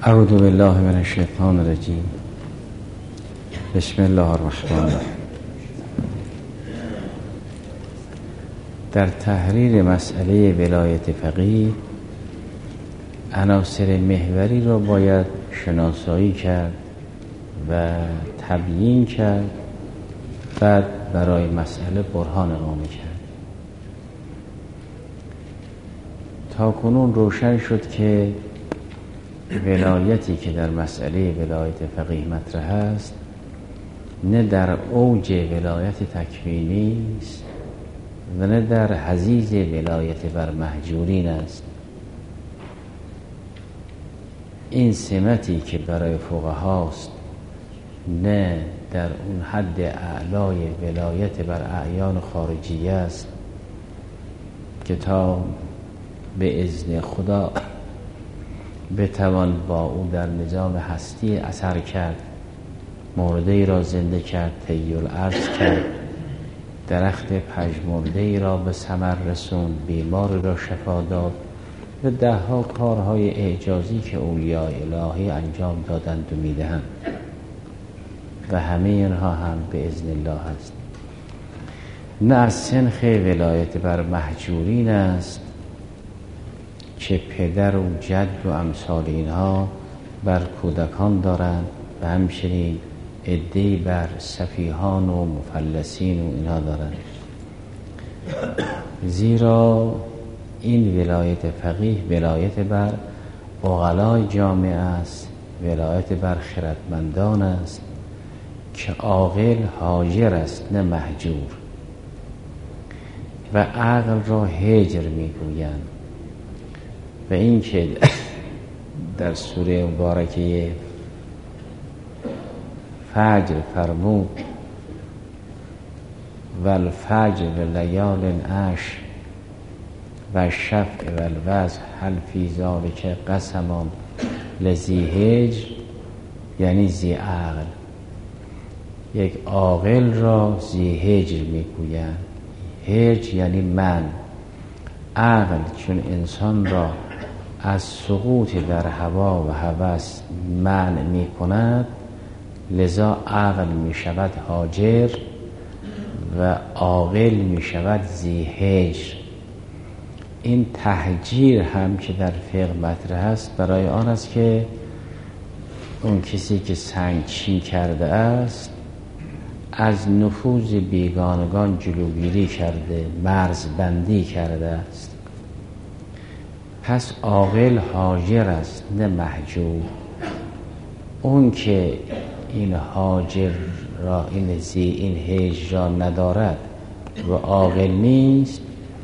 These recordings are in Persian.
اعوذ بالله من الشیطان الرجیم. بسم الله الرحمن الرحیم. در تحریر مسئله ولایت فقیه عناصر محوری را باید شناسایی کرد و تبیین کرد، بعد برای مسئله برهان اقامه کرد. تا کنون روشن شد که ولایتی که در مسئله ولایت فقیه مطرح است نه در اوج ولایت تکوینی است و نه در حضیض ولایت بر مهجورین است. این سمتی که برای فقهاست نه در اون حد اعلای ولایت بر اعیان خارجی است که تا به اذن خدا بتوان با او در نظام هستی اثر کرد، مرده‌ای را زنده کرد، طی الارض کرد، درخت پژمرده‌ای را به ثمر رسوند، بیماری را شفا داد و ده‌ها کارهای اعجازی که اولیاء الهی انجام دادند و میدهند و همه اینها هم به اذن الله است. نه از سنخ ولایت بر مهجورین است که پدر و جد و امثال اینها بر کودکان دارند و همچنین عده‌ای بر سفیهان و مفلسین و اینها دارند. زیرا این ولایت فقیه ولایت بر عقلای جامعه است، ولایت بر خردمندان است که عاقل هاجر است نه مهجور و عقل را هجر میگویند. و این که در سوره مبارکه فجر فرمود و الفجر و لیال عشر و شفع و الوتر هل فی ذلک قسم لذی هجر، یعنی ذی عقل. یک عاقل را ذی هجر میگویند. هجر یعنی من. عقل چون انسان را از سقوط در هوا و هوس منع می کند، لذا عقل می شود هاجر و عاقل می شود ذی هجر. این تهجیر هم که در فقه مطرح است برای آن است که اون کسی که سنگچین کرده است از نفوذ بیگانگان جلوگیری کرده، مرزبندی کرده است. پس عاقل هاجر است نه مهجور. اون که این هاجر را این هجر را ندارد و عاقل نیست،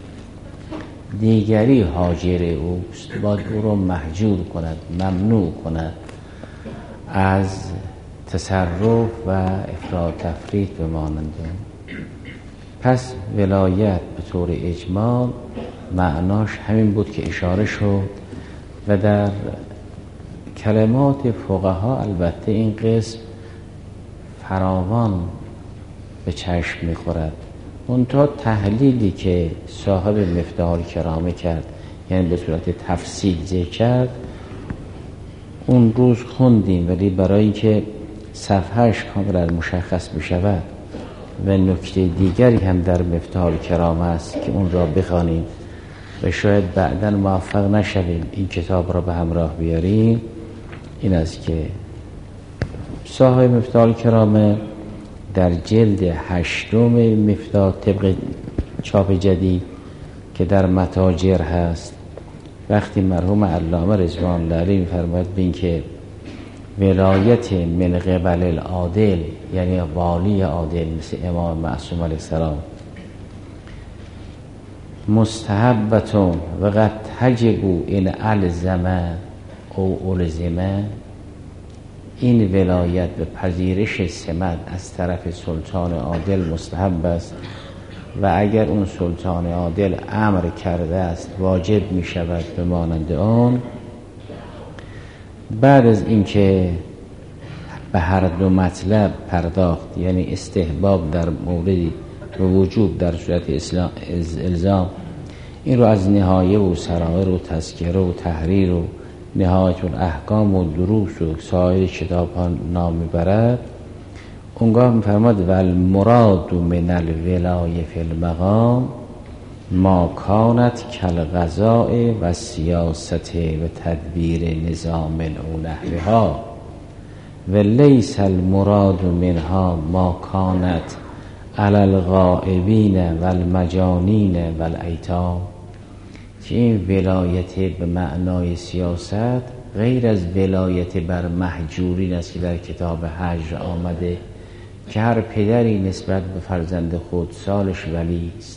دیگری هاجر اوست، باید او را مهجور کند، ممنوع کند از تصرف و افراط تفریط به مانند. پس ولایت به طور اجمال معناش همین بود که اشاره شد و در کلمات فقها البته این قسم فراوان به چشم می‌خورد. منتها تحلیلی که صاحب مفتاح الکرامه کرد، یعنی به صورت تفصیل ذکر کرد، اون روز خوندیم، ولی برای اینکه صفحهش کاملا مشخص بشود و نکته دیگری هم در مفتاح الکرامه است که اون را بخوانیم و شاید بعداً موفق نشویم این کتاب را به همراه بیاریم، این است که صاحب مفتاح الکرامه در جلد 8 مفتاح طبق چاپ جدید که در متاجر هست، وقتی مرحوم علامه رضوان الله علیه می‌فرماید به این که ولایت من قبل العادل، یعنی والی عادل مثل امام معصوم علیه السلام، مستحبتون و قد تجب این الزمه او الزمه، این ولایت به پذیرش سمت از طرف سلطان عادل مستحب است و اگر اون سلطان عادل امر کرده است واجب می شود به مانند آن. بعد از اینکه به هر دو مطلب پرداخت، یعنی استحباب در موردی و وجوب در صورت الزام، این رو از نهایه و سرائر و تذکره و تحریر و نهایت الاحکام و دروس و سایر کتاب ها نام میبرد، اونگاه میفرماد و المراد من الولایه فی المقام ما کانت کالقضاء و سیاست و تدبیر نظام او نحوها و لیس المراد منها ما کانت علی الغائبین و المجانین و الایتام. که این ولایت به معنای سیاست غیر از ولایت بر محجورین است که در کتاب هجر آمده که هر پدری نسبت به فرزند خود سالش ولی است.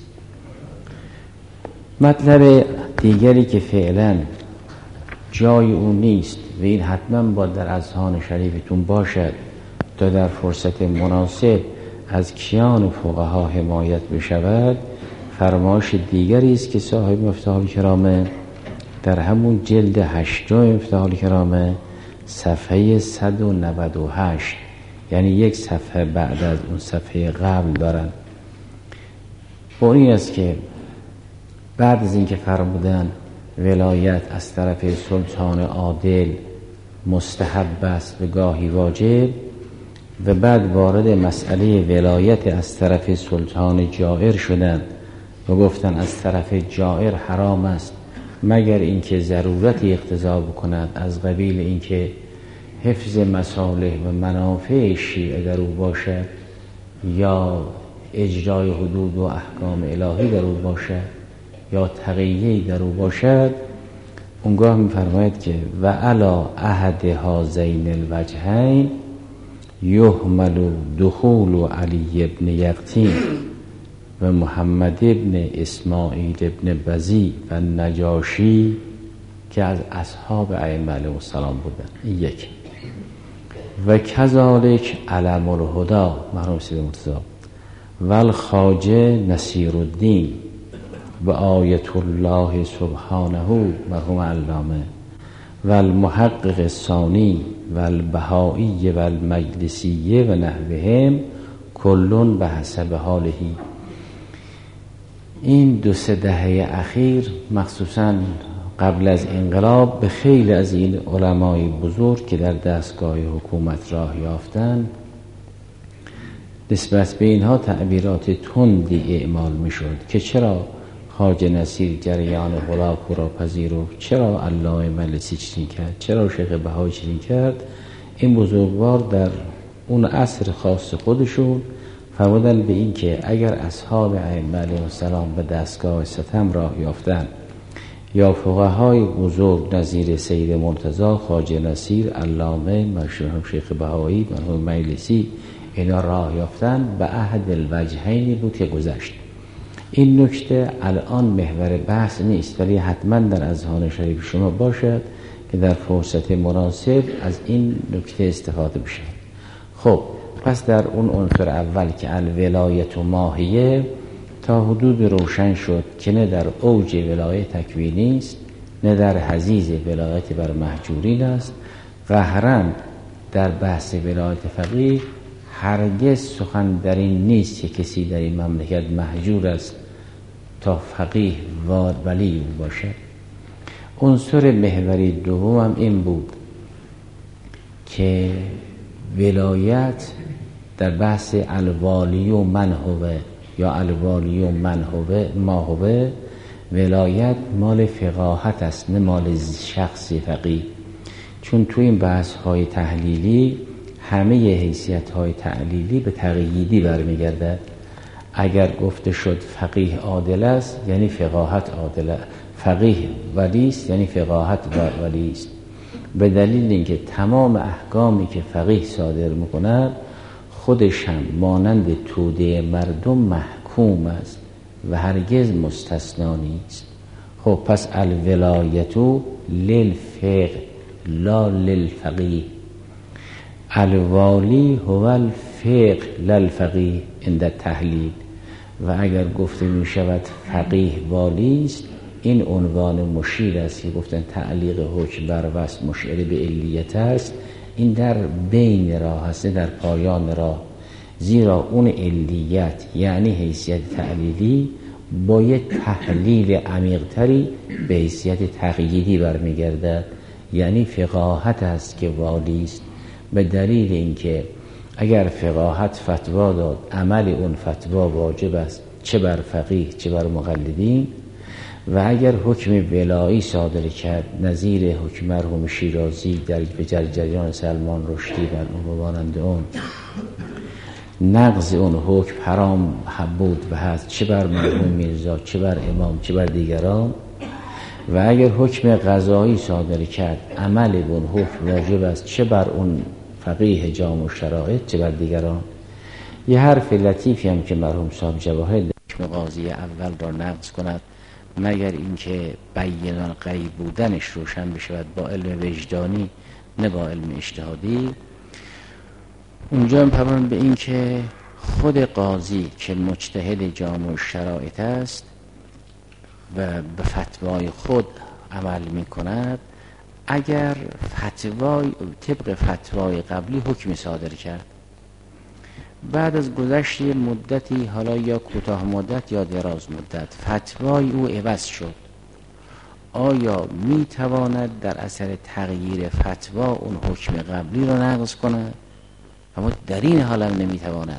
مطلب دیگری که فعلا جای اون نیست و این حتما باید در اذهان شریفتون باشد تا در فرصت مناسب از کیان فقها حمایت بشود، فرمایش دیگری است که صاحب مفتاح الکرامه در همون جلد 8 مفتاح الکرامه صفحه 198، یعنی یک صفحه بعد از اون صفحه قبل دارن، با این است که بعد از اینکه فرمودن ولایت از طرف سلطان عادل مستحب است و گاهی واجب، و بعد وارد مسئله ولایت از طرف سلطان جائر شدند و گفتن از طرف جائر حرام است مگر اینکه ضرورتی اقتضا بکند، از قبیل اینکه حفظ مصالح و منافع شیعه در او باشد یا اجرای حدود و احکام الهی در او باشد یا تقیه‌ای در او باشد. اونگاه می‌فرماید که و علی احد هذین الوجهین یحمل دخول علی ابن یقطین و محمد ابن اسماعیل ابن بزی و نجاشی که از اصحاب ائمه علیهم السلام بودن. یک و کذالک علم الهدا مرحوم سید مرتضی و الخواجه نصیر الدین و آیت الله سبحانه مرحوم علامه و المحقق الثانی و البهایی و المجلسی و نحوهم کلون به حسب حالهی. این 2-3 دهه اخیر مخصوصا قبل از انقلاب به خیلی از این علمای بزرگ که در دستگاه حکومت راه یافتند نسبت به اینها تعبیرات تندی اعمال میشد که چرا خواجه نصیر جریان غلاف را پذیرفت، چرا علامه مجلسی چنین کرد، چرا شیخ بهایی چنین کرد. این بزرگوار در اون عصر خاص خودشون فرمودن به این که اگر اصحاب ائمه علیهم السلام به دستگاه ستم راه یافتن یا فقهای بزرگ نظیر سید مرتضی، خواجه نصیر، علامه، مرحوم شیخ بهایی، مرحوم مجلسی اینا راه یافتن، به احد الوجهینی بود که گذشت. این نکته الان محور بحث نیست ولی حتما در اذهان شریف شما باشد که در فرصت مناسب از این نکته استفاده بشه. خب پس در اون عنصر اول که الولایت و ماهیه تا حدود روشن شد که نه در اوج ولایت تکوینی است نه در حضیض ولایت بر محجورین است. قهراً در بحث ولایت فقیه هرگز سخن در این نیست که کسی در این مملکت محجور است تا فقیه و ولی باشد. عنصر محوری دوم هم این بود که ولایت در بحث الوالی و منهوه یا الوالی و منهوه ماهوه، ولایت مال فقاهت است نه مال شخصی فقیه، چون تو این بحث های تحلیلی همه حیثیت های تعلیلی به تقییدی برمیگردد. اگر گفته شد فقیه عادل است یعنی فقاهت عادل است، فقیه ولی است یعنی فقاهت ولی است، به دلیل اینکه تمام احکامی که فقیه صادر میکند خودش هم مانند توده مردم محکوم است و هرگز مستثنا نیست. خب پس الولایتو للفقه لا للفقیه، الوالی هو الفقه للفقیه عند تحلیل. و اگر گفته می شود فقیه والی است، این عنوان مشیر است که گفتن تعلیق حکم بر وصف مشیر به علیت است. این در بین راه است در پایان راه، زیرا اون علیت یعنی حیثیت تعلیلی با یک تحلیل عمیق‌تری به حیثیت تقییدی برمیگردد. یعنی فقاهت است که والی است، به دلیل اینکه اگر فقاهت فتوا داد عمل اون فتوا واجب است، چه بر فقیه چه بر مقلدین. و اگر حکم ولایی صادر کرد نظیر حکم مرحوم شیرازی در جریان سلمان رشدی و اون مانند اون، نقض اون حکم حرام بود و هست، چه بر مرحوم میرزا چه بر امام چه بر دیگران. و اگر حکم قضایی صادر کرد عمل اون حکم واجب است، چه بر اون فقیه جامع شرایط چه بر دیگران. یه حرف لطیفی هم که مرحوم صاحب جواهر حکم قاضی اول را نقض کند مگر اینکه بیان غیب بودنش روشن بشود با علم وجدانی نه با علم اجتهادی. اونجا هم فرمان به این که خود قاضی که مجتهد جامع شرایط است و به فتوای خود عمل می کند، اگر فتوای طبق فتوای قبلی حکم صادر کرد، بعد از گذشت مدتی، حالا یا کوتاه مدت یا دراز مدت، فتوای او عوض شد، آیا می تواند در اثر تغییر فتوا اون حکم قبلی را نقض کند؟ اما در این حال هم نمی تواند.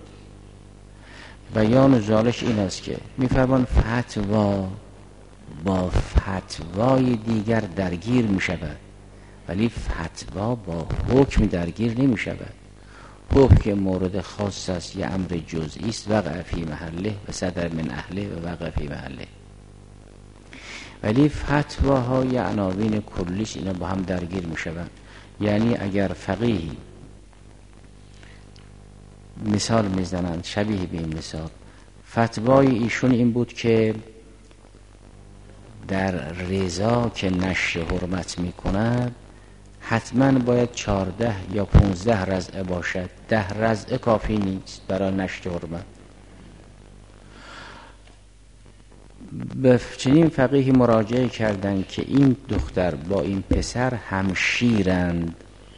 بیان زالش این است که می فرمان فتوا با فتوای دیگر درگیر می شود، ولی فتوا با حکم درگیر نمی شود. حکم که مورد خاص است، یه امر جزئی است، وقع فی محله و صدر من اهله و وقع فی محله. ولی فتواهای عناوین کلیش اینا با هم درگیر می شود. یعنی اگر فقیهی مثال میزنند شبیه به این مثال، فتوای ایشون این بود که در رضا که نشر حرمت می کند حتما باید 14 یا 15 رضعه باشد، 10 رضعه کافی نیست برای نشر حرمت. به چنین فقیهی مراجعه کردند که این دختر با این پسر همشیرند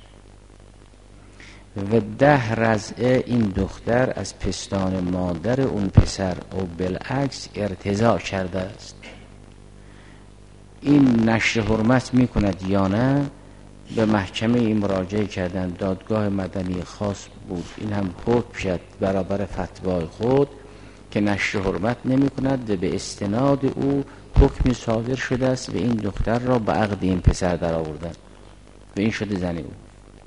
و 10 رضعه این دختر از پستان مادر اون پسر او بالعکس ارتضاع کرده است، این نشر حرمت می کند یا نه؟ به محکمه این مراجعه کردن، دادگاه مدنی خاص بود، این هم حکم شد برابر فتوای خود که نشر حرمت نمی کند و به استناد او حکم صادر شده است و این دختر را به عقد این پسر در آوردن و این شده زن او.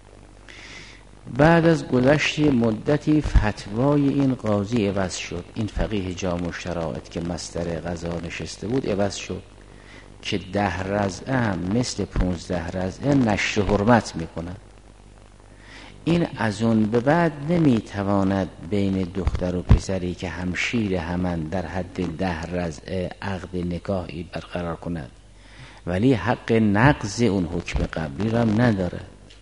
بعد از گذشت مدتی فتوای این قاضی عوض شد، این فقیه جامع شرایط که مصدر قضا نشسته بود عوض شد که 10 رضعه هم مثل 15 رضعه نشر حرمت میکنن. این از اون به بعد نمیتواند بین دختر و پسری که همشیر همان در حد 10 رضعه عقد نکاحی برقرار کند، ولی حق نقض اون حکم قبلی را هم نداره.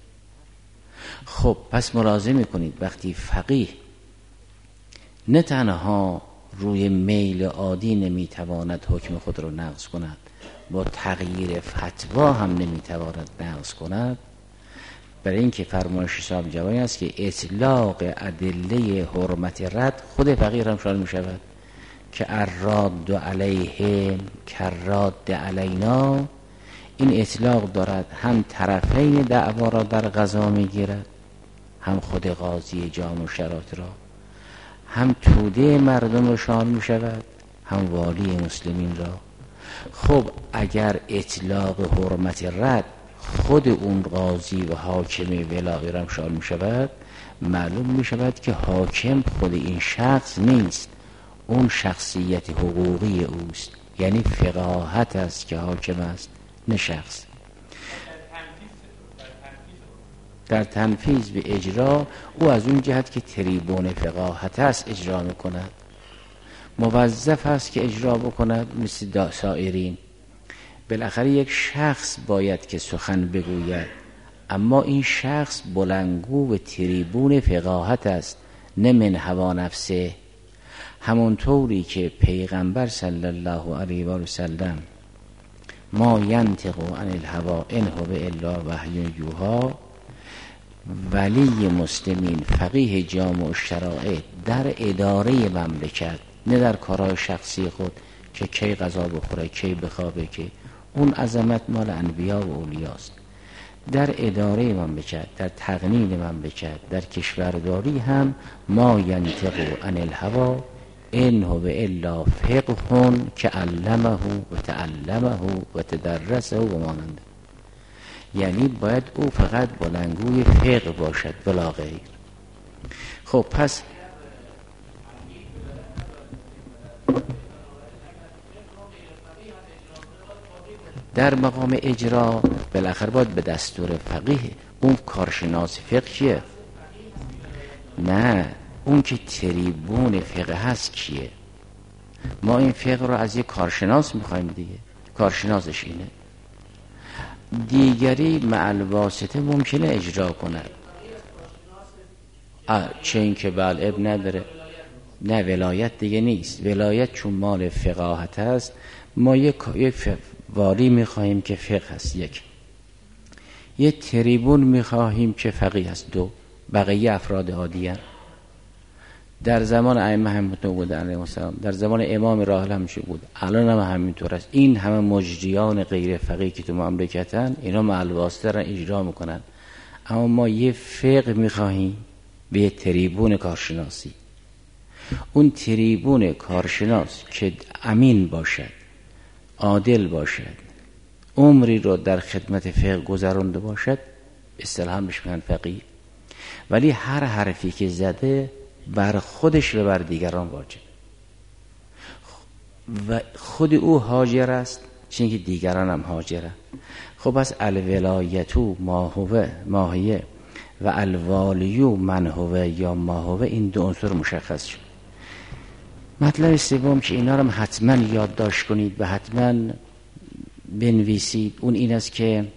خب پس ملاحظه میکنید وقتی فقیه نه تنها روی میل عادی نمیتواند حکم خود را نقض کند، با تغییر فتوا هم نمیتواند نقض کند، برای اینکه فرمایش صاحب جوانی است که اطلاق ادله حرمت رد خود فقیه هم شامل می شود که الراد علیه کراد علینا. این اطلاق دارد، هم طرفین دعوا را در قضا می گیرد، هم خود قاضی جامع شرایط را، هم توده مردم را شامل می شود، هم والی مسلمین را. خب اگر اطلاق حرمت رد خود اون قاضی و حاکم ولایی را شامل می شود، معلوم می شود که حاکم خود این شخص نیست، اون شخصیت حقوقی اوست، یعنی فقاهت است که حاکم است نه شخص. در تنفیذ به اجرا او از اون جهت که تریبون فقاهت است اجرا می کند، موظف است که اجرا بکند مثل سائرین. بالاخره یک شخص باید که سخن بگوید، اما این شخص بلندگو و تریبون فقاهت است نه من هوا نفسه. همونطوری که پیغمبر صلی الله علیه و سلم ما ینطق عن الهوا ان هو الا وحی یوحی، ولی مسلمین فقیه جامع شرایط در اداره مملکت نه در کارهای شخصی خود که کی غذا بخوره کی بخوابه، که اون عظمت مال انبیا و اولیاست. در اداره مملکت، در تقنین مملکت، در کشورداری هم ما ینطق عن الهوی ان هو الا فقه که علمه و تعلمه و تدرسه و ماننده. یعنی باید او فقط بلندگوی فقه باشد بلا غیر. خب پس در مقام اجرا بالاخره باید به دستور فقیه. اون کارشناس فقه کیه؟ نه، اون که تریبون فقه هست کیه؟ ما این فقه رو از یه کارشناس میخوایم دیگه، کارشناسش اینه. دیگری مع الواسطه ممکنه اجرا کنه. چه این که بله اب نداره. نه، ولایت دیگه نیست. ولایت چون مال فقاهت هست، ما یک والی میخواهیم که فقه هست، یک تریبون میخواهیم که فقیه هست، دو. بقیه افراد عادی هست. در زمان ائمه همینطور بود علیهم السلام، در زمان امام راحل همشه بود، الان هم همینطور است. این همه مجریان غیر فقیه که تو مملکتن، اینا مع واسطه را اجرا میکنن. اما ما یه فقه میخواهیم به یه تریبون کارشناسی. اون تریبون کارشناس که امین باشد، عادل باشد، عمری رو در خدمت فقه گذرانده باشد، اصطلاحاً بهش میگن فقیه. ولی هر حرفی که زده بر خودش و بر دیگران واجب و خود او حاجر است، چون که دیگران هم حاجره. خب پس الولایتو ما هیه و الوالیو من هو یا ما هو، این دو عنصر مشخص شد. مطلب سوم که اینا رو حتما یادداشت کنید و حتما بنویسید، اون این است که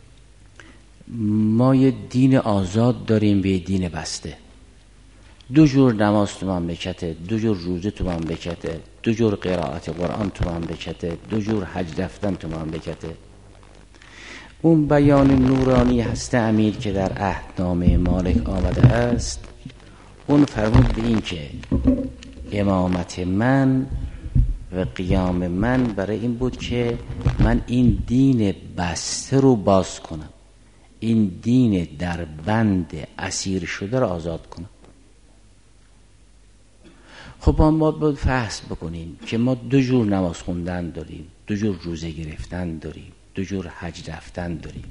ما یه دین آزاد داریم به دین بسته. دو جور نماز تو مملکته، دو جور روزه تو مملکته، دو جور قرائت قرآن تو مملکته، دو جور حج رفتن تو مملکته. اون بیان نورانی هست امیر که در عهدنامه مالک آمده است، اون فرمود به این که امامت من و قیام من برای این بود که من این دین بسته رو باز کنم، این دین در بند اسیر شده رو آزاد کنم. خب ما باید فحص بکنیم که ما دو جور نماز خوندن داریم، دو جور روزه گرفتن داریم، دو جور حج رفتن داریم.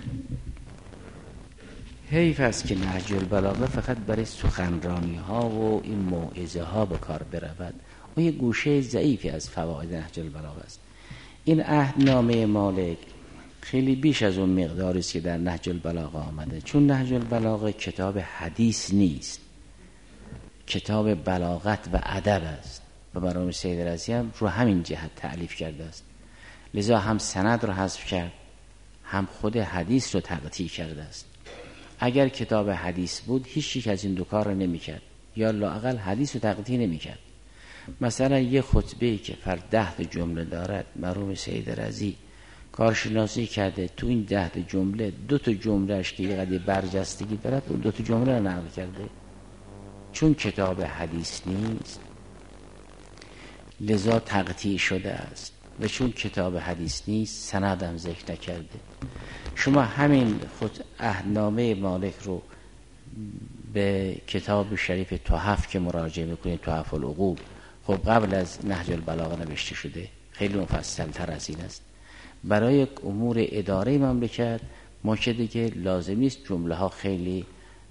حیف است که نهج البلاغه فقط برای سخنرانی ها و این موعظه ها به کار برود. اون یه گوشه ضعیفی از فواید نهج البلاغه است. این عهدنامه مالک خیلی بیش از اون مقداری است که در نهج البلاغه آمده، چون نهج البلاغه کتاب حدیث نیست، کتاب بلاغت و ادب است و مرحوم سید رضی هم رو همین جهت تألیف کرده است. لذا هم سند رو حذف کرد، هم خود حدیث رو تقطیع کرده است. اگر کتاب حدیث بود هیچ یک از این دو کار رو نمی‌کرد، یا لااقل حدیث رو تقطیع نمی‌کرد. مثلا یه خطبه‌ای که فرد 10 جمله دارد، مرحوم سید رضی کارشناسی کرده، تو این 10 جمله 2 جملهش که یه قدری برجستگی دارد، اون 2 جمله رو نقل کرده. چون کتاب حدیث نیست لذا تقطیع شده است، و چون کتاب حدیث نیست سندم ذکر نکرده. شما همین خود عهدنامه مالک رو به کتاب شریف تحف که مراجعه میکنید، تحف العقول، خب قبل از نهج البلاغه نوشته شده، خیلی مفصل تر از این است. برای امور اداره مملکت ما که دیگه لازم نیست جمله ها خیلی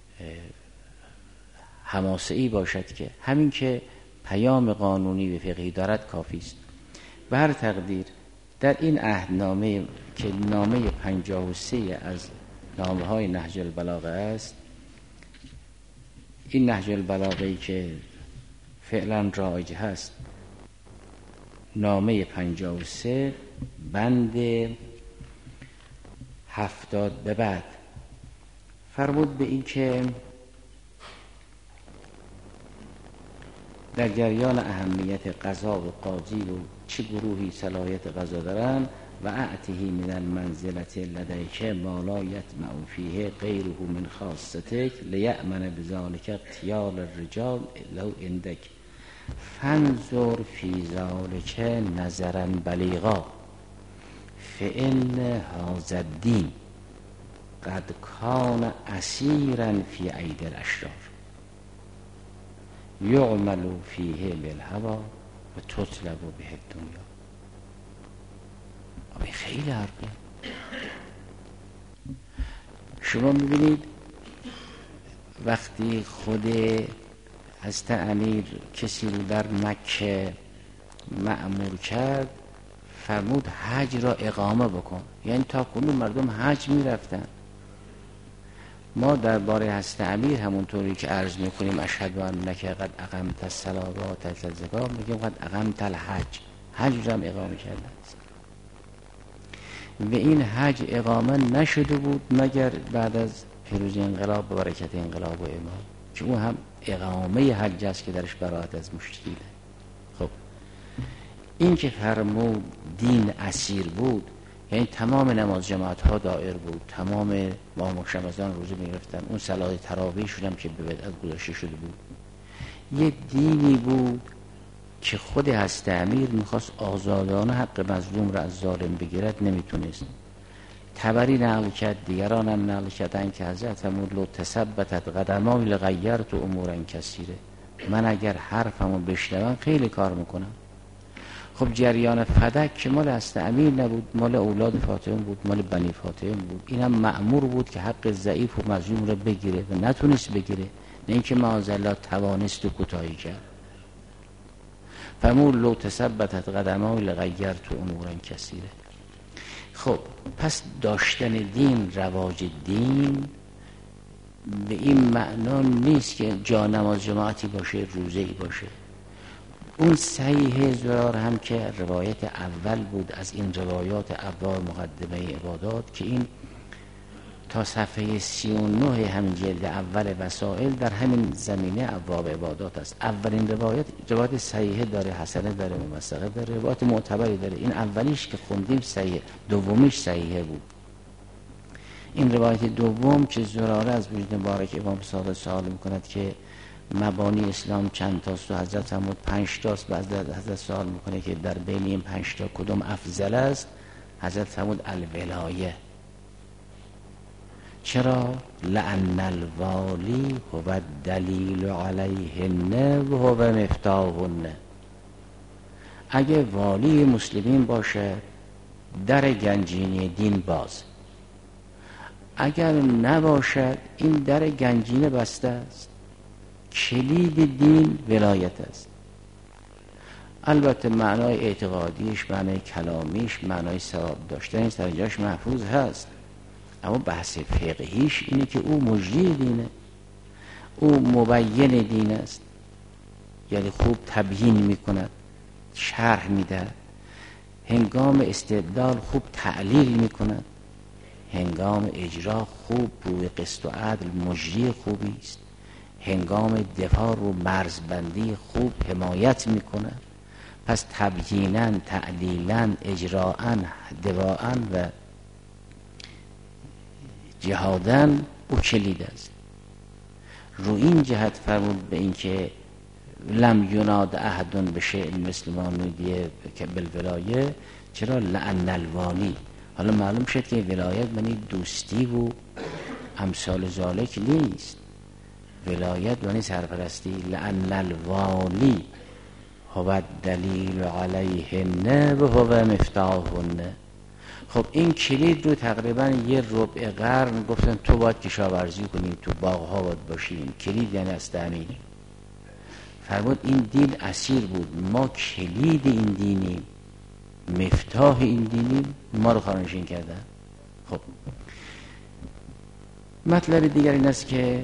حماسه‌ای باشد، که همین که پیام قانونی و فقهی دارد کافی است. به هر تقدیر در این عهدنامه که نامه 53 از نامه های نهج البلاغه است، این نهج البلاغه‌ای که فعلا رایج هست، نامه 53 بند 70 به بعد فرمود به این که در جریان اهمیت قضا و قاضی و چه گروهی صلاحیت قضا دارن و اعطیه من المنزلت لدیک ما لا یطمع فیه غیره من خاصتک لیأمن بذلک اغتیال الرجال لو عندک فانظر فی ذلک نظرا بلیغا فإن هذا الدین. قد کان اسیرا فی ایدی الاشرار یعمل فیه بالهوی و تطلب به الدنیا. این خیلی حرفه. شما میبینید وقتی خود حضرت امیر کسی رو در مکه مأمور کرد، فرمود حج را اقامه بکن. یعنی تا کنون مردم حج میرفتن. ما درباره حضرت امیر همونطوری که عرض میکنیم اشهد انک قد اقمت الصلاة و آتیت الزکات، میگیم قد اقمت الحج، حج را هم اقامه کردن. و این حج اقامه نشده بود مگر بعد از پیروزی انقلاب و برکت انقلاب و امام، که اون هم اقامه حج است که درش براءت از مشرکین. خب این که فرمود دین اسیر بود، یعنی تمام نماز جماعت ها دایر بود، تمام ماه رمضان روزه می‌گرفتن، اون صلاه تراویح شدم که به بدعت گذاشته شده بود. یه دینی بود که خود حضرت امیر میخواست آزادانه حق مظلوم را از ظالم بگیرد، نمیتونست. طبری نقل کرد، دیگران هم نقل کردن که حضرت فرمود لو تثبتت قدمای لغیرت امورا کثیره، من اگر حرفمو بشنوم خیلی کار میکنم. خب جریان فدک که مال حضرت امیر نبود، مال اولاد فاطمه بود، مال بنی فاطمه بود. اینم مأمور بود که حق ضعیف و مظلوم را بگیره و نتونست بگیره، نه اینکه معاذالله توانست و کوتاهی کرد. فرمود لو تثبتت قدمای لغیرت امورا کثیره. خب پس داشتن دین، رواج دین به این معنا نیست که جا نماز جماعتی باشه، روزه‌ای باشه. اون صحیح زرار هم که روایت اول بود از این روایات ابواب مقدمه عبادات، که این تا صفحه 39 همین جلد اول وسائل در همین زمینه ابواب عبادات است. اولین روایت صحیحه داره، حسنه داره، موثقه داره، روایت معتبری داره. این اولیش که خوندیم صحیح، دومیش صحیحه بود. این روایت دوم که زراره از وجود مبارک امام صادق سوال میکند که مبانی اسلام چند تاست و حضرت فرمود 5 تاست. بعد حضرت سوال میکنه که در بین این 5 تا کدوم افضل است؟ حضرت فرمود الولایه. چرا؟ لأن الوالی هو الدلیل علیهن و هو مفتاحهن. اگه والی مسلمین باشه در گنجینه دین باز، اگر نباشد این در گنجینه بسته است. کلید دین ولایت است. البته معنای اعتقادیش، معنای کلامیش، معنای ثواب داشتن در اینجاش محفوظ هست، اما بحث فقهیش اینه که او مجری دینه، او مبین دین است، یعنی خوب تبیین میکند، شرح میده، هنگام استدلال خوب تعلیل میکند، هنگام اجرا خوب روی قسط و عدل مجری خوبی است، هنگام دفاع رو مرزبندی خوب حمایت میکنه. پس تبییناً، تعلیلاً، اجراءاً، دفاعاً و جهاداً او کلید است. رو این جهت فرمود به این که لم یناد احد بشیء مثل ما نودیه که بالولایه. چرا؟ لأن الوالی. حالا معلوم شد که ولایت معنی دوستی و امثال ذالک نیست. ولایت معنی سرپرستی. لأن الوالی هو الدلیل علیهن و هو مفتاحهن. خب این کلید رو تقریبا یه ربع قرن گفتن تو باید کشاورزی کنی، تو باغ‌ها باید باشی. کلید یعنی از تعمیر. فرمود این دین اسیر بود، ما کلید این دینیم، مفتاح این دینیم، ما رو خارنشین کردن. خب مطلب دیگر این است که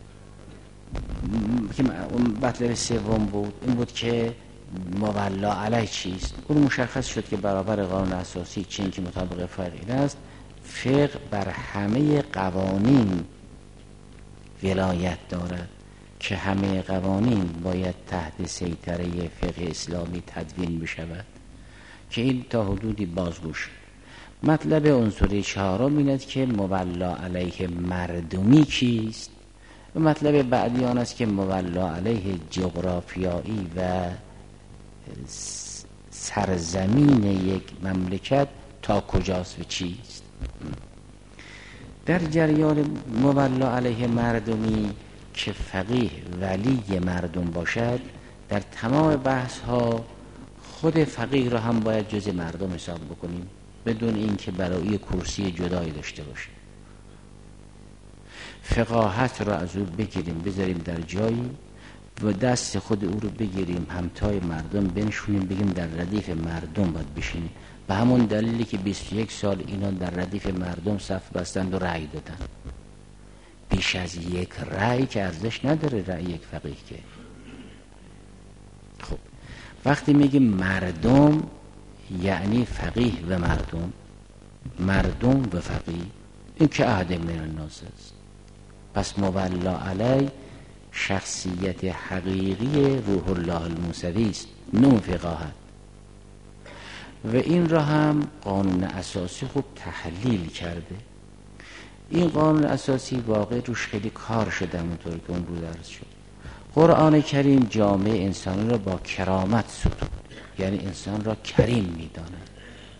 مطلب سوم بود، این بود که مولا علیه چیست. اون مشخص شد که برابر قانون اساسی چین که مطابق فقه است، فقه بر همه قوانین ولایت دارد که همه قوانین باید تحت سیطره فقه اسلامی تدوین بشود، که این تا حدودی بازگوش. مطلب عنصری چهارم این است که مولا علیه مردمی چیست. و مطلب بعدی آن است که مولا علیه جغرافیایی و سرزمین یک مملکت تا کجاست و چیست. در جریان مولا علیه مردمی که فقیه ولی مردم باشد، در تمام بحث ها خود فقیه را هم باید جز مردم حساب بکنیم، بدون اینکه برای کرسی جدایی داشته باشه. فقاهت را از او بگیریم بذاریم در جایی و دست خود او رو بگیریم همتای مردم بنشونیم، بگیم در ردیف مردم باید بشینیم. به همون دلیلی که 21 سال اینا در ردیف مردم صف بستند و رأی دادن. بیش از یک رأی که ارزش نداره رأی یک فقیه که. خب وقتی میگیم مردم یعنی فقیه و مردم، مردم و فقیه، این که عهد من الناس است. پس مولا علی شخصیت حقیقی روح الله الموسوی است، نه فقاهت. و این را هم قانون اساسی خوب تحلیل کرده. این قانون اساسی واقع روش خیلی کار شده، همونطور که اون رو درس شد. قرآن کریم جامعه انسانی را با کرامت ستود، یعنی انسان را کریم می‌داند.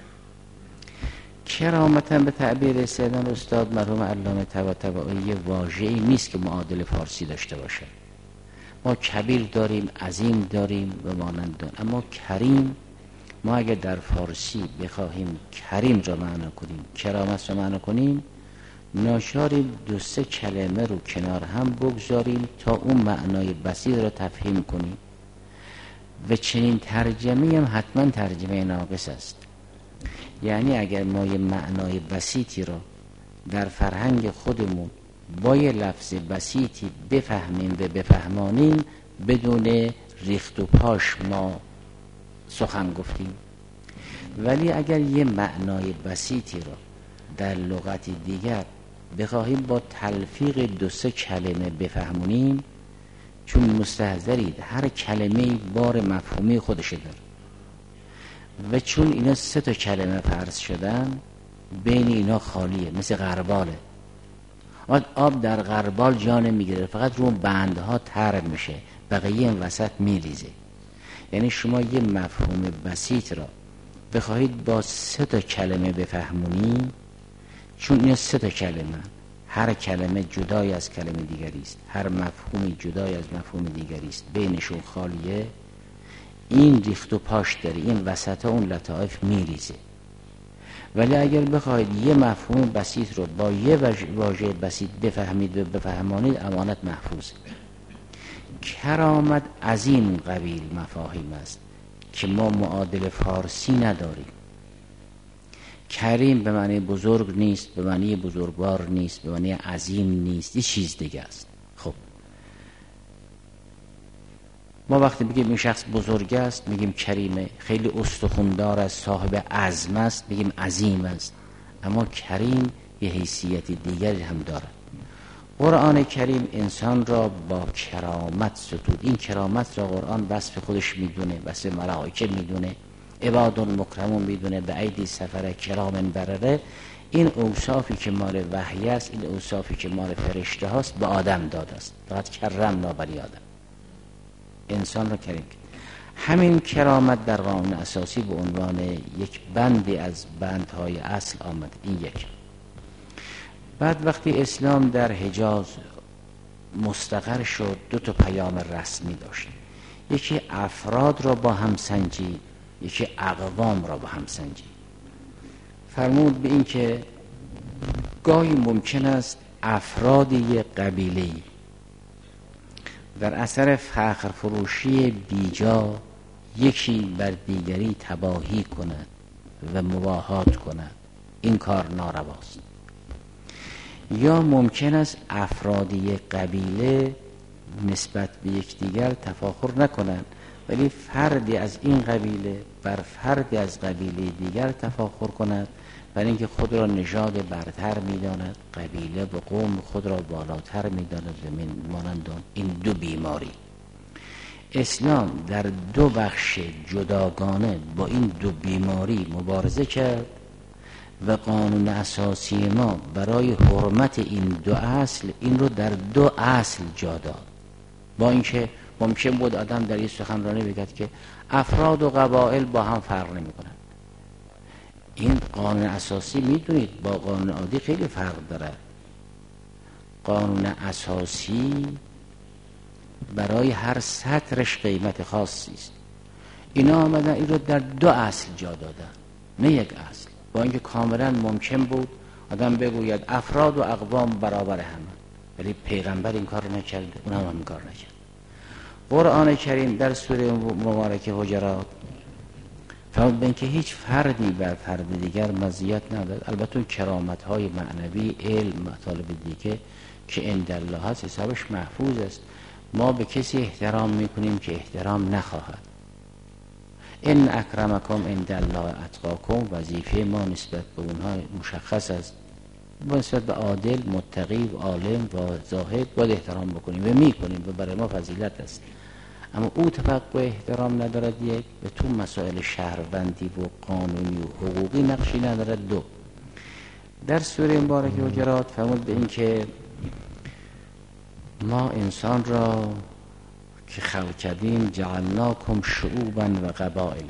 کرامتا به تعبیر سیدنا استاد مرحوم علامه طباطبایی واژه‌ای نیست که معادل فارسی داشته باشه. ما کبیر داریم، عظیم داریم و مانند، اما کریم، ما اگر در فارسی بخواهیم کریم را معنا کنیم، کرامت را معنا کنیم، ناچاریم 2-3 کلمه رو کنار هم بگذاریم تا اون معنای بسیط را تفهیم کنیم. و چنین ترجمه هم حتما ترجمه ناقص است. یعنی اگر ما یه معنای بسیطی را در فرهنگ خودمون با یه لفظ بسیطی بفهمیم و بفهمانیم، بدون ریخت و پاش ما سخن گفتیم. ولی اگر یه معنای بسیطی را در لغت دیگر بخواهیم با تلفیق 2-3 کلمه بفهمونیم، چون مستحضرید هر کلمه بار مفهومی خودشه داره و چون اینا 3 کلمه فرض شدن، بین اینا خالیه، مثل غرباله. آب در غربال جا نمیگیره، فقط رو بندها تر میشه، بقیه این وسط میریزه. یعنی شما یه مفهوم بسیط را بخواهید با 3 کلمه بفهمونی، چون این 3 کلمه، هر کلمه جدای از کلمه دیگری است، هر مفهومی جدای از مفهوم دیگری است، بینشون خالیه، این ریخت و پاش داره، این وسط ها اون لطائف میریزه. ولی اگر بخواید یه مفهوم بسیط رو با یه واژه بسیط بفهمید و بفهمانید، امانت محفوظه. کرامت از این قبیل مفاهیم است که ما معادل فارسی نداریم. کریم به معنی بزرگ نیست، به معنی بزرگوار نیست، به معنی عظیم نیست، یه چیز دیگه است. خب ما وقتی بگیم این شخص بزرگ است میگیم کریمه، خیلی استخوندار است، صاحب عزم است، میگیم عظیم است. اما کریم یه حیثیت دیگری هم دارد. قرآن کریم انسان را با کرامت ستود. این کرامت را قرآن وصف خودش میدونه، وصف ملائکه میدونه، عباد مکرمون میدونه، به ایدی سفر کرام برره. این اوصافی که مال وحی است، این اوصافی که مال فرشته هاست، به آدم داده است. فقط کرمنا بنی آدم، انسان را کریم. همین کرامت در قانون اساسی به عنوان یک بندی از بندهای اصل آمد. این یک. بعد وقتی اسلام در حجاز مستقر شد، 2 پیام رسمی داشت. یکی افراد را با هم سنجید، یکی اقوام را با هم سنجید. فرمود به این که گاهی ممکن است افراد یک قبیله‌ای در اثر فخر فروشی بیجا یکی بر دیگری تباهی کند و مباهات کند. این کار نارواست. یا ممکن است افراد یک قبیله نسبت به یکدیگر تفاخر نکنند، ولی فردی از این قبیله بر فردی از قبیله دیگر تفاخر کند، برای اینکه خود را نژاد برتر می‌داند، قبیله و قوم خود را بالاتر می‌داند و مانند این 2 بیماری. اسلام در 2 بخش جداگانه با این 2 بیماری مبارزه کرد و قانون اساسی ما برای حرمت این 2 اصل این رو در 2 اصل جا داد. با اینکه ممکن بود آدم در این سخنرانی بگه که افراد و قبایل با هم فرق نمی‌کنند. این قانون اساسی میدونید با قانون عادی خیلی فرق داره. قانون اساسی برای هر سطرش قیمت خاصی است. اینا آمدن این رو در 2 اصل جا دادن، نه یک اصل، با اینکه کاملا ممکن بود آدم بگوید افراد و اقوام برابر همه، ولی پیغمبر این کار نکرده، اون هم این کار نکرد. قرآن کریم در سوره مبارکه حجرات فرمود به اینکه هیچ فردی بر فرد دیگر مزیت ندارد. البته کرامت های معنوی، علم، مطالب دیگه که عند الله هست حسابش محفوظ است. ما به کسی احترام میکنیم که احترام نخواهد. ان اکرمکم عند الله اتقاکم، وظیفه ما نسبت به اونها مشخص است. ما نسبت به عادل، متقی و عالم و زاهد باید احترام بکنیم و میکنیم و برای ما فضیلت است. اما او توقع احترام ندارد، یک، به تو مسائل شهروندی و قانونی و حقوقی نقشی ندارد. 2، در سوره مبارکه حجرات فرمود به این که ما انسان را که خلق کردیم جعلناکم شعوبا و قبائل،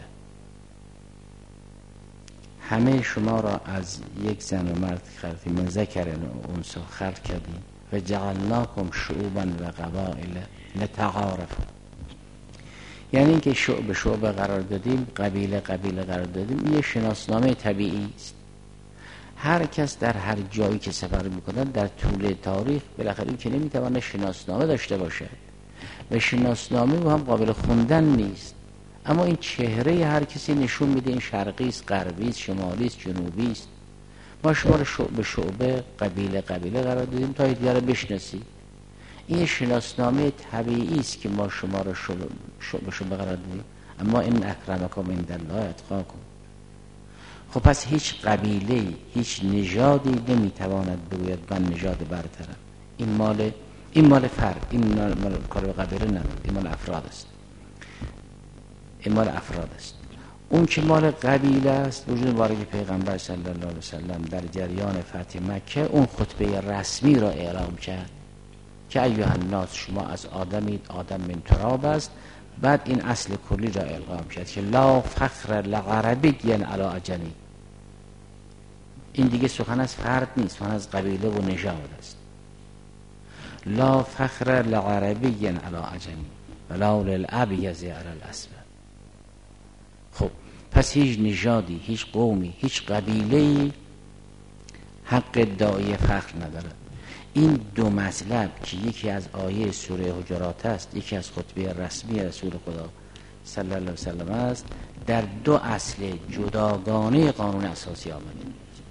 همه شما را از یک زن و مرد خلقیم، من ذکر و انثی خلق کردیم و جعلناکم شعوبا و قبائل لتعارفوا، یعنی اینکه شعب شعب قرار دادیم، قبیله قبیله قرار دادیم. یه شناسنامه طبیعی است. هر کس در هر جایی که سفر میکنه در طول تاریخ بالاخره که نمیتونه شناسنامه داشته باشه و شناسنامه هم قابل خوندن نیست، اما این چهره هر کسی نشون میده این شرقی است، غربی است، شمالی است، جنوبی است. ما شما رو شعب شعبه، قبیله قبیله قرار دادیم تا دیگر رو بشناسی. این شناسنامه طبیعی است که ما شما رو شعب شعبه قرار دادیم. اما این اکرمکم عند الله اتقاکم. خب پس هیچ قبیله، هیچ نژادی نمیتواند بگوید من نژاد برترم. این مال فرد، این مال کار به قبیله نه، این مال افراد است. این مال افراد است. اون که مال قبیله است، وجود مبارک پیغمبر صلی الله علیه وسلم در جریان فتح مکه اون خطبه رسمی را اعلام کرد که ایها الناس، شما از آدمید، آدم من تراب است. بعد این اصل کلی را اعلام کرد که لا فخر لعربی علی عجمی. این دیگه سخن از فرد نیست، سخن از قبیله و نژاد است. لا فخر لعربی علی عجمی ولا للابیض علی الاسود. خب پس هیچ نژادی، هیچ قومی، هیچ قبیله‌ای حق ادعای فخر نداره. این 2 مطلب که یکی از آیه سوره حجرات است، یکی از خطبه رسمی رسول خدا صلی الله علیه وسلم است، در 2 اصل جداگانه قانون اساسی آمده.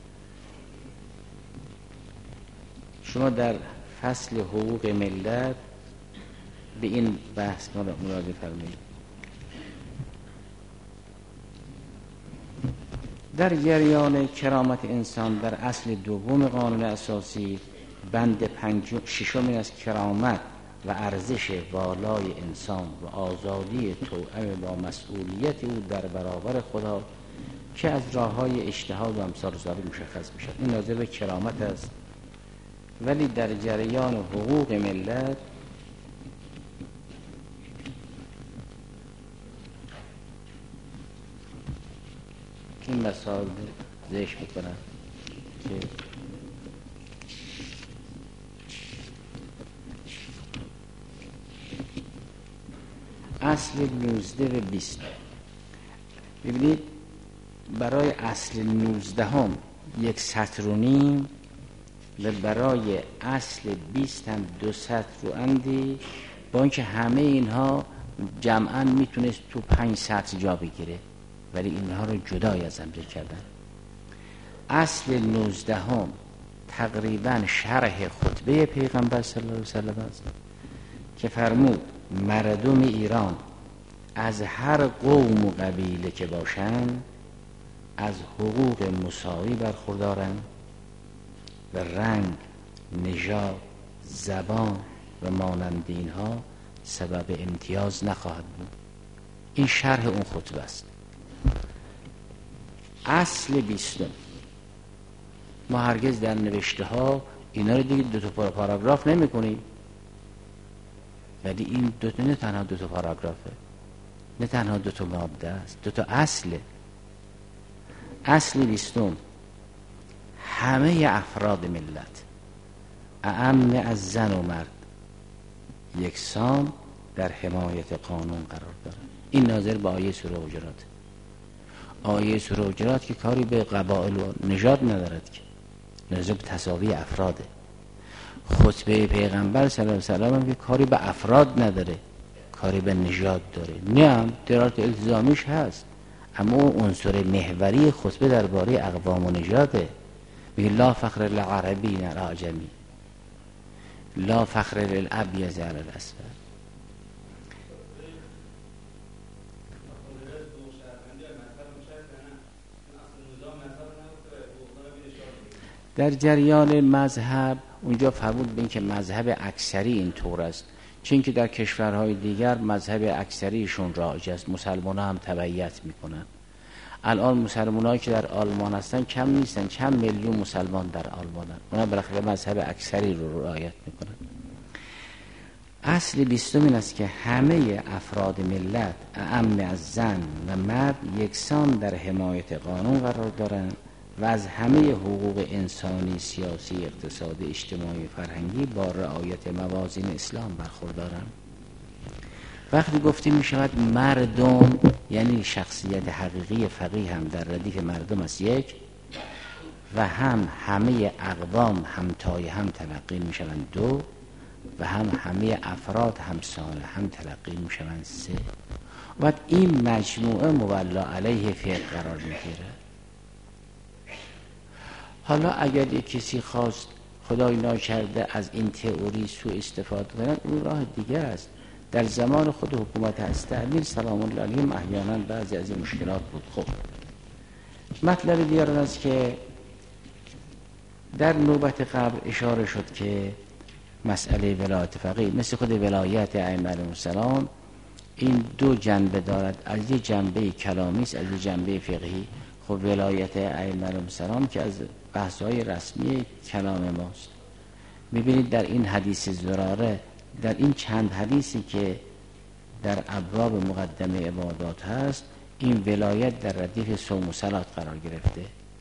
شما در فصل حقوق ملت به این بحث مراجعه فرمایید. در جریان کرامت انسان در اصل 2 قانون اساسی بند 6 از کرامت و ارزش والای انسان و آزادی توأم با مسئولیت او در برابر خدا که از راه‌های اجتهاد و امثال ذالک مشخص میشد. این ناظر به کرامت است. ولی در جریان حقوق ملت این مسائل ذکر میکنن که اصل 19 و 20. ببینید برای اصل 19 هم 1 سطر و نیم و برای اصل 20 هم 2 سطر و اندی، با اینکه همه اینها جمعاً میتونست تو 5 سطر جا بگیره، ولی اینها رو جدای از هم کردن. اصل 19 هم تقریباً شرح خطبه پیغمبر صلی الله علیه وسلم است که فرمود مردم ایران از هر قوم و قبیله که باشند از حقوق مساوی برخوردارند و رنگ، نژاد، زبان و مانند اینها سبب امتیاز نخواهد بود. این شرح اون خطبه است. اصل 20 ما هرگز در نوشته ها اینا رو دیگه 2 پاراگراف نمی کنیم، ولی این نه تنها 2 پاراگرافه، نه تنها 2 ماده است، 2 اصله. اصل 20 همه افراد ملت اعم از زن و مرد یکسان در حمایت قانون قرار دارن. این ناظر به آیه سوره حجرات. آیه سوره حجرات که کاری به قبایل و نژاد ندارد، که ناظر به تساوی افراده. خطبه پیغمبر صلی الله علیه و آله که کاری به افراد نداره، کاری به نژاد داره. نه، درارت التزامیش هست، اما اون عنصر محوری خطبه درباره اقوام و نژاده. میگه لا فخر للعربی نه العجمی، لا فخر للابیض علی الاسود. در جریان مذهب اونجا فرمود به این که مذهب اکثری این طور است، چون که در کشورهای دیگر مذهب اکثریشون رایج است، مسلمان هم تبعیت میکنن. الان مسلمانایی که در آلمان هستن کم نیستن، چند میلیون مسلمان در آلمانن، اونا بالاخره مذهب اکثری رو رعایت میکنن. اصل 20 این است که همه افراد ملت اعم از زن و مرد یکسان در حمایت قانون قرار دارند و از همه حقوق انسانی، سیاسی، اقتصادی، اجتماعی و فرهنگی با رعایت موازین اسلام برخوردارند. وقتی گفتیم می شود مردم، یعنی شخصیت حقیقی فقیه هم در ردیف مردم است یک، و هم همه اقوام همتای هم تلقی می شوند دو، و هم همه افراد هم صالح هم تلقی می شوند سه. و این مجموعه مولا علیه فقه قرار می گیره. حالا اگر یک کسی خواست خدای ناکرده از این تئوری سوء استفاده کنند، اون راه دیگه است. در زمان خود حکومت هسته‌امیر سلام الله علیهم احیانا بعضی از این مشکلات بود. خب مطلب دیگر است که در نوبت قبل اشاره شد که مسئله ولایت فقیه مثل خود ولایت ائمه علیهم السلام این دو جنبه دارد، از یک جنبه کلامی است، از یک جنبه فقهی. خب ولایت ائمه علیهم السلام که از بحث‌های رسمی کلام ماست. می‌بینید در این حدیث زراره، در این چند حدیثی که در ابواب مقدمه عبادات هست، این ولایت در ردیف صوم و صلات قرار گرفته.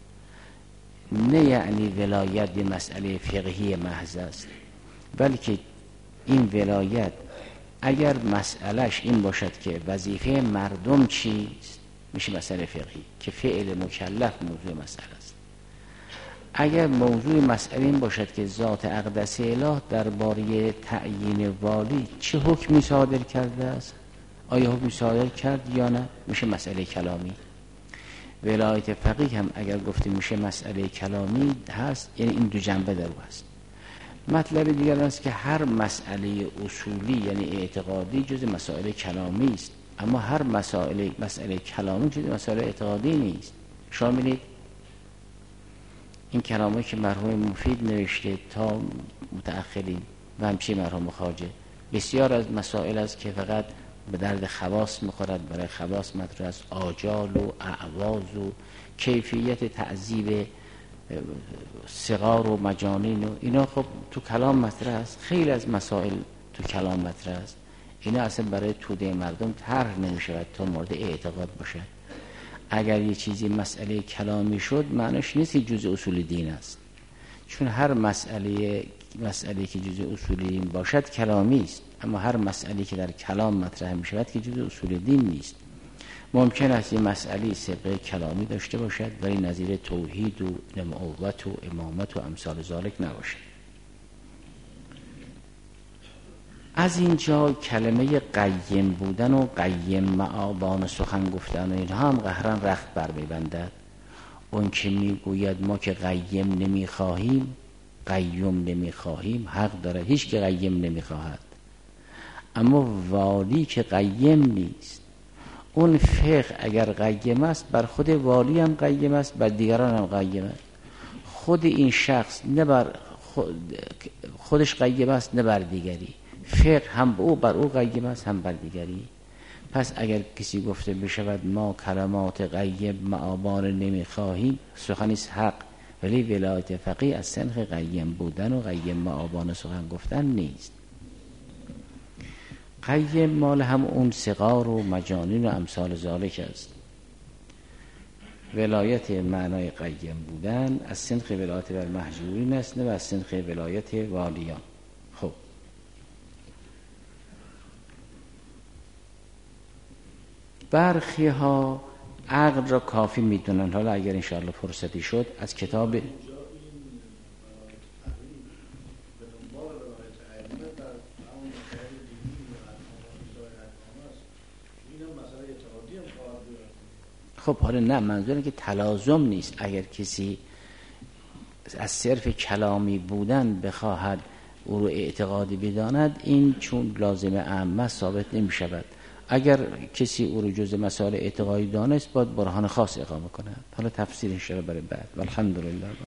نه یعنی ولایت یه مسئله فقهی محض است، بلکه این ولایت اگر مسئلهش این باشد که وظیفه مردم چیست، میشه مسئله فقهی که فعل مکلف موضوع مسئله است. اگر موضوع مسئله این باشد که ذات اقدس اله درباره تعیین والی چه حکمی صادر کرده است، آیا حکمی صادر کرد یا نه، میشه مسئله کلامی. ولایت فقیه هم اگر گفتیم میشه مسئله کلامی هست، یعنی این دو جنبه در او هست. مطلب دیگر است که هر مسئله اصولی یعنی اعتقادی جز مسائل کلامی است، اما هر مسئله کلامی جز مسائل اعتقادی نیست. شما می‌بینید این کلامایی که مرحوم مفید نوشته تا متأخرین و همچنین مرحوم خواجه، بسیار از مسائل است که فقط به درد خواص می‌خورد، برای خواص مطرح است، آجال و اعواز و کیفیت تعذیب صغار و مجانین و اینا خب تو کلام مطرح است. خیلی از مسائل تو کلام مطرح است، اینا اصلا برای توده مردم طرح نمی‌شود تا مورد اعتقاد باشه. اگر یه چیزی مسئله کلامی شد معنیش نیست که جزء اصول دین است، چون هر مسئله که جزء اصول دین باشد کلامی است، اما هر مسئله که در کلام مطرح می‌شود که جزء اصول دین نیست. ممکن است این مسئله سابقه کلامی داشته باشد ولی نظیر توحید و نبوت و امامت و امثال ذالک نباشد. از اینجا کلمه قیم بودن و قیم معابان سخن گفتن و اینها هم قهرن رخت بر می‌بندد. اون که میگوید ما که قیم نمیخواهیم، قیم نمیخواهیم، حق داره، هیچ که قیم نمیخواهد. اما والی که قیم نیست، اون فقه اگر قیم است بر خود والی هم قیم است، بر دیگران هم قیم است. خود این شخص نه بر خودش قیم است نه بر دیگری، فقه هم بر او قیم است هم بر دیگری. پس اگر کسی گفته بشود ما کلمات قیم معابان نمیخواهیم، سخنیست حق، ولی ولایت فقیه از سنخ قیم بودن و قیم معابان سخن گفتن نیست. قیم مال هم اون صغار و مجانین و امثال ذالک است. ولایت معنای قیم بودن از سنخ ولایت بر محجورین است، نه از سنخ ولایت والیان. خب برخی ها عقل را کافی میدونن. حالا اگر انشاءالله فرصتی شد از کتاب خب حالا نه، منظورم که تلازم نیست. اگر کسی از صرف کلامی بودن بخواهد او رو اعتقادی بداند، این چون لازم عامه ثابت نمی شود. اگر کسی او رو جز مسائل اعتقادی دانست باید برهان خاص اقامه کند. حالا تفسیر انشاءالله برای بعد. والحمدلله.